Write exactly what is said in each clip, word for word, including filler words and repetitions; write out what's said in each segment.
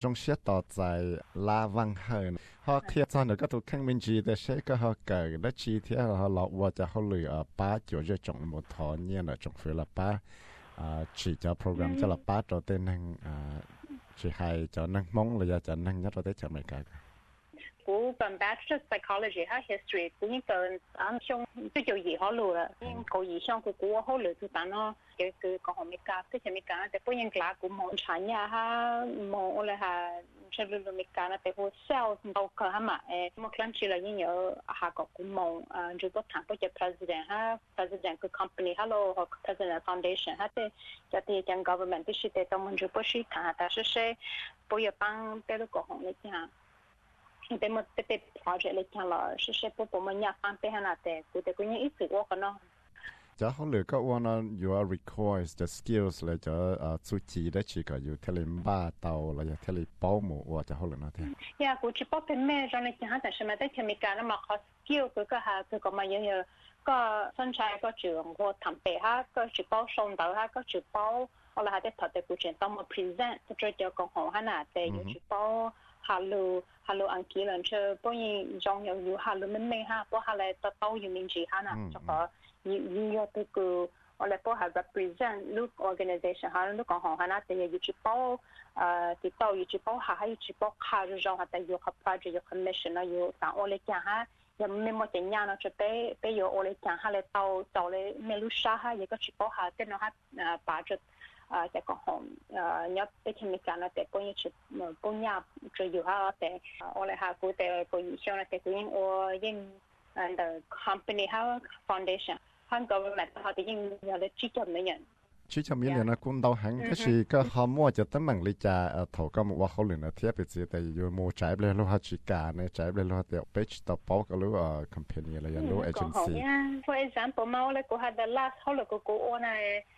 trong xe tỏ dài la văn hơn họ thiệt cho nó có tụ khăn minh gì để sẽ có họ cởi đó chi thì họ lọ qua cho họ lười ở ba chỗ cho trong một thọ nhiên ở trong phía là ba chỉ cho program cho là ba cho tên năng chỉ hay cho năng mong là cho năng nhất là tới cho mấy cái cú bằng bachelor psychology ha history cú những cái anh xong tôi cho gì họ lừa nhưng có gì xong cú cú họ lừa tụi ta nó cái cái có họ mấy cái cái mấy cái để bây giờ là cú mong trái nhà ha mong là ha cho nên mấy cái nó để cú sell đâu cả ha mà một lần chỉ là những nhớ ha có cú mong rồi có thằng có cho president ha president cái company hello hoặc president foundation ha để cho thì trong government thì sẽ tao muốn chụp shi thằng ta sẽ sẽ bây giờ bằng để có họ lấy nhaแต่มันเป็นโปรเจกต์เล็กๆล่ะ是是不不มันอยากฟังไปขนาดแต่กูแต่กูยังอีกสึกว่ากันเนาะจะเขาเหลือก็ว่านะอยู่ requires the skills เลยจะอ่าสุจีได้ชีก็อยู่เทเลมบ้าเตาแล้วจะเทเลป้อหมูว่าจะเขาเหลือนะเท่ยากูจะป้อเป็นแม่จังเลยฮะแต่ใช่ไหมแต่เคมีการแล้วมาขอ skill กูก็หาคือก็มาเยอะๆก็สนใจก็จืดกูทำไปฮะก็จืดป้อส่งต่อฮะก็จืดป้อเอาละฮะแต่ถอดแต่กูจะต้องมา present จะเจอกับของขนาดแต่อยู่จืดป้อhello hello anh kia lần chơi bao nhiêu trong nhiều nhiều hello mình mình ha bao hello tao tao yêu mình chỉ ha nè cho có nhiều nhiều từ cứ ở lại bao ha represent lúc organization ha lúc còn họ ha nè thì yêu chỉ bao thì tao yêu chỉ bao ha hay chỉ bao ha rồi trong ha tại yêu học project yêu commission là yêu sang ở lại cha ha giờ mình một cái nhà nó cho bé bé yêu ở lại cha ha lại tao tao lại mình lúc sa ha yêu có chỉ bao ha tên nó ha budget àแต่ก็หอมอ่าเนาะเป็นเคมีกันนะแต่ก็ยังชิปุญญาจะอยู่ฮะแต่อะไรฮะกูแต่กูยิ่งชอบนะแต่กูยิ่งโอ้ยิ่งอันเดอร์ company ฮะ foundation ฮะ government ฮะแต่ยิ่งอยากได้ชี้จับไม่ยันชี้จับไม่ยันนะคุณดาวหังก็คือก็เขามั่วจะตั้งมั่งลิจ่าเขาก็ว่าเขาเหลือนะเทียบไปสิแต่อยู่มั่วใจไปเลยรู้ฮะชิการเนี่ยใจไปเลยรู้แต่เปจต่อปอกก็รู้อ่า company อะไรอย่างรู้ agency for example มาเลยกูฮะ the last เขาเลยกูกูโอ้นะ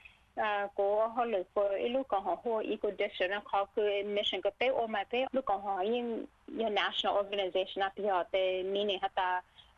à cô họ lựa cái lúc còn họ hoa ecodition nó khó cái mission cái bé ôm mà bé lúc còn họ những những national organization á thì họ để meaning hata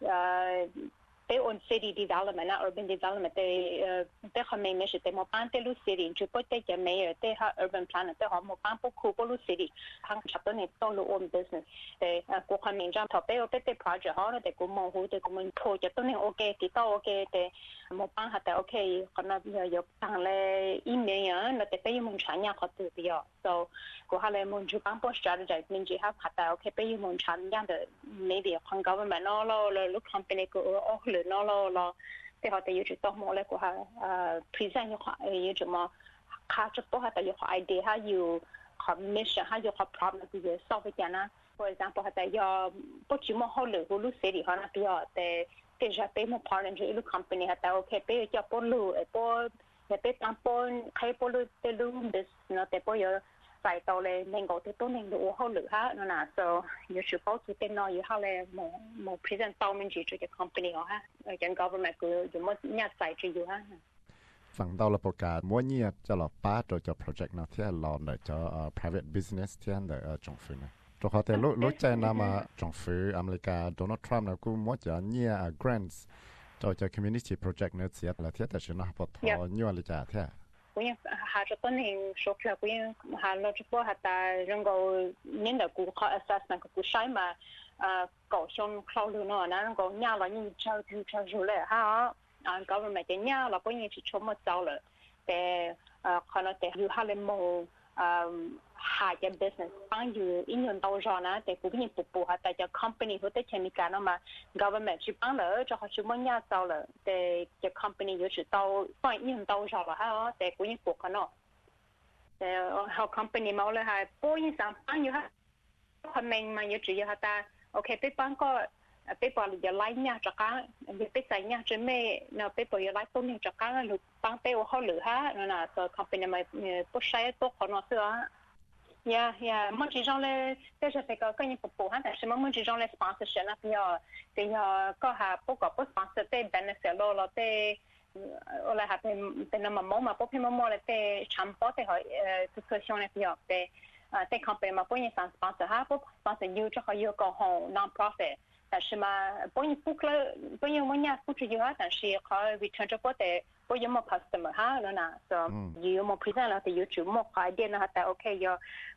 bé on city development á urban development để để họ mình mission để một ban để lúc city chụp bớt để cho mấy để họ urban plan để họ một ban bốc khu bốc lúc city hàng chập tới này tôi lúc on business để cô họ mình trong thọ bé ở bé để project họ để cô mong hồ để cô mình thôi cho tôi này ok thì tôi ok để một ban hata ok còn nó giờ tăng lên email á nó để bây giờ mình trả nhà họ tự bây giờ so cô họ lại mình chụp ban bốc strategy mình chỉ học hata ok bây giờ mình trả nhà để maybe con government nó lo lúc company cô ởหรือ nó lo lo thì họ tự chụp tóc mồi của họ present cho họ như chụp mà khá chụp họ tự họ idea họ yêu họ mission họ yêu họ problem thì giờ solve cái nào for example họ tự giờ bất chỉ mà họ lựa của lúc sẽ đi họ nói bây giờ thì thì giờ bây một partner với lúc company họ tự ok bây giờ cho bao lựa bao giờ bây tăng bao khai bao lựa bây lựa business nó thì bây giờ tại tàu này mình có thể tốt nên đủ họ lựa ha nó là so you should go to the know you have a more more present tàu mình chỉ cho cái company họ ha cái government cứ dùng một nhà tài chỉอยู่ha ฝั่งเราเราประกาศมั่วเนี่ยจะเราป้าตัวจะ project นะที่เราเนี่ยจะ private business ที่อันเดียจงฟื้นนะตัวเขาแต่รู้รู้ใจนะมาจงฟื้นอเมริกาโดนัลด์ทรัมป์นะกูมั่วจะเนี่ย grants ตัวจะ community project เนี่ยเสียแล้วที่แต่ฉันนะพอทอเนี่ยเลยจ้าที่กูยังหาจะต้นเองโชคแล้วกูยังหาเราจะพอหาแต่เรื่องกูเนี่ยเดี๋ยวกูขอ assessment กูใช้มาเอ่อก่อชนคราวเลยเนาะนะเรื่องกูเนี่ยเรายังเช่าที่เช่าอยู่เลยฮะอ่า government เนี่ยเราก็ยังจะชมมาเจ้าเลยแต่เอ่อคนเราแต่อยู่หาเลยโมเอ่อหาจะ business ฟังอยู่อีกอย่างตัวจอนะแต่กูก็ยังปุ๊บปุ๊บแต่จะ company เขาได้ใช้มีการเอามา government 去帮了就好像么样做了แต่จะ company 有时到ฟังอีกอย่างตัวจอละฮะแต่กูยังปุ๊บกันเนาะแต่เขา company มาเลยฮะปุ๊บยังสั่งฟังอยู่ฮะคนเมงมาอยู่จุดอยู่ฮะแต่โอเคไปฟังก็ไปบอกอย่าไล่เนี่ยจากการอย่าไปใส่เนี่ยจะไม่เนาะไปบอกอย่าไล่ต้นเนี่ยจากการหรือฟังไปว่าเขาหรือฮะนั่นน่ะตัว company มาปุ๊บใช้ตัวคนเนาะเสือ呀呀，我这种嘞，但是这个跟你不不哈，但是我们这种嘞 sponsorship 那比较比较搞下不搞不 sponsor 对 benefit 咯咯对，我来下对对那么某嘛，不偏某某嘞对传播对和呃这个项嘞比较对，呃对 company 嘛不愿意上 sponsor 哈，不 sponsor 有这个有个好 non-profit， 但是嘛不愿不了不愿我伢付出有啊，但是可 return 这个的。不有冇 customer 哈，那那，so 有冇 present 啦，就有注目快点啦，但 OK 要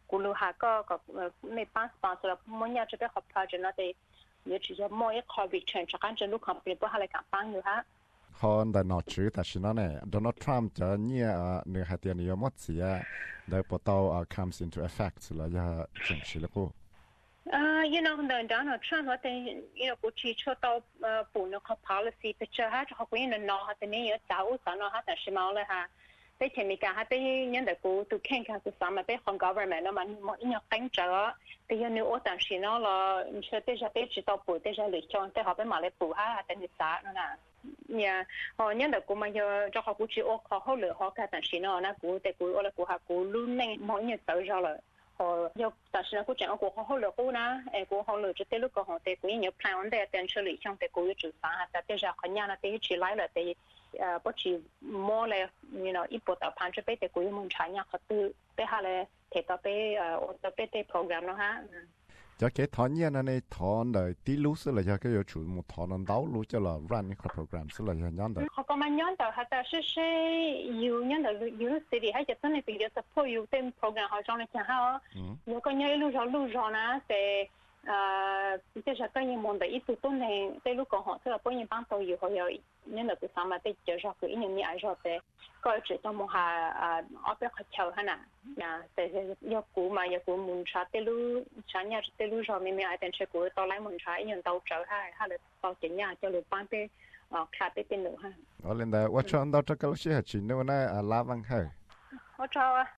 cú lu hà có có mấy ban sponsor là mỗi nhà chỉ biết học project nó thì nhiều chỉ là mỗi cái return cho cái chân lúc company bữa hai lại cả ban nữa ha còn đại nói chữแต่ฉันเนี่ย Donald Trump จะเนี่ยเนื้อหาเตียนยมดเสียโดยพอตัว comes into effect แล้วจะจังสิแล้วก็ Uh, you know, the Donald Trump, what they, you know, which he chose to, uh, put no policy, but you have to have, you know, no, have to need your doubts, no, have to small, ha. They can make a happy, you know, go to Kenya to some of the government, no man, in your country, the you know, what I'm seeing all, and so there's a page to put, there's a list on the hobby Malibu, ha, then it's that, no, yeah, or you know, go my, your job, which you all call her, hawk at and she know, not good, they go all go have go looming, more in your social. Or you,但是呢，佢講我好樂觀啦，誒，我好樂，就對路個行業，佢有 plan 的，但係嚟講，對佢做啥，但係就可能呢，對起來了，對誒，不止摸咧，你 know，一步到攀出俾對佢門產業合作，俾下咧提到俾誒，我就俾啲 program 咯嚇。 จะเกิดทอนเนี่ยนะในทอนเลยที่รู้สึกเลยจะก็有ชุดมุทอนนั้นดาวรู้จะละ run นี่ program สึกเลยย้อนเดิเขาก็มันย้อนแต่เขาแต่是是有ย้อนแต่有時啲喺就真係比較 support 有啲 program 好像你睇下有個嘢路上路上啦係誒即係個嘢問題一度都係對路講學即係本人幫到有好有ย้อนแต่佢三萬對介紹佢一年二十嘅個只都冇下誒我俾佢抽下嗱嗱แต่要估嘛要估門差對路產業對路上面面係定出估到嚟門差一樣到走下下嚟到整呀就嚟幫俾哦卡俾邊度嚇我連帶我唱到這個老師係前度呢啊拉翻去我錯啊